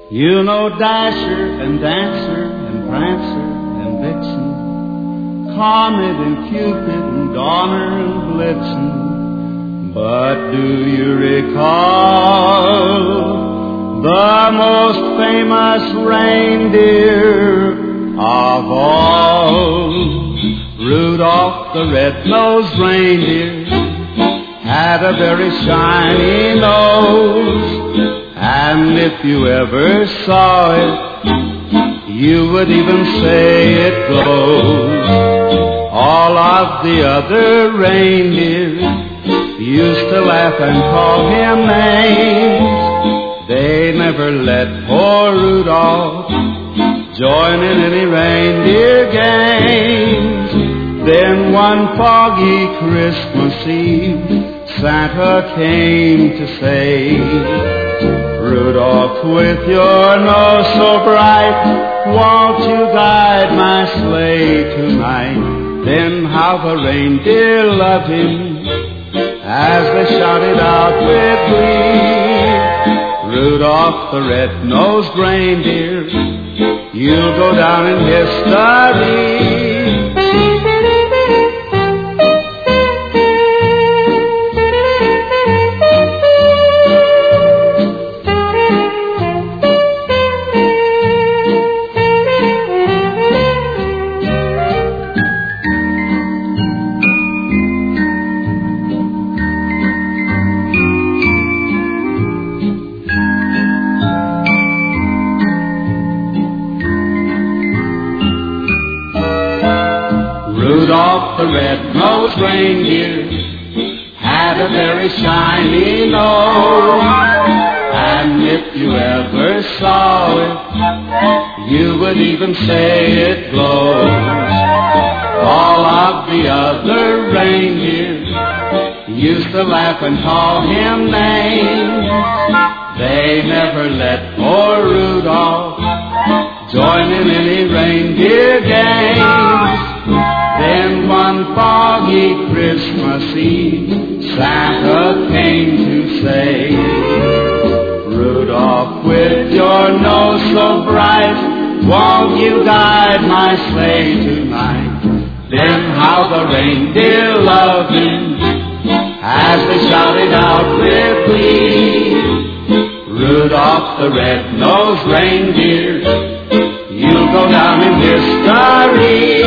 You know Dasher and Dancer and Prancer and Vixen, Comet and Cupid and Donner and Blitzen. But do you recall the most famous reindeer of all? Rudolph the red-nosed reindeer had a very shiny nose, and if you ever saw it, you would even say it glows. All of the other reindeer used to laugh and call him names. They never let poor Rudolph join in any reindeer games. Then one foggy Christmas Eve, Santa came to say, Rudolph, with your nose so bright, won't you guide my sleigh tonight? Then how the reindeer loved him as they shouted out with glee, Rudolph the red-nosed reindeer, you'll go down in history. Rudolph the red-nosed reindeer had a very shiny nose, and if you ever saw it, you would even say it glows. All of the other reindeer used to laugh and call him names. They never let poor Rudolph join in any reindeer games. Then one foggy Christmas Eve, Santa came to say, Rudolph, with your nose so bright, won't you guide my sleigh tonight? Then how the reindeer loved him as they shouted out with glee, Rudolph the red-nosed reindeer, you'll go down in history.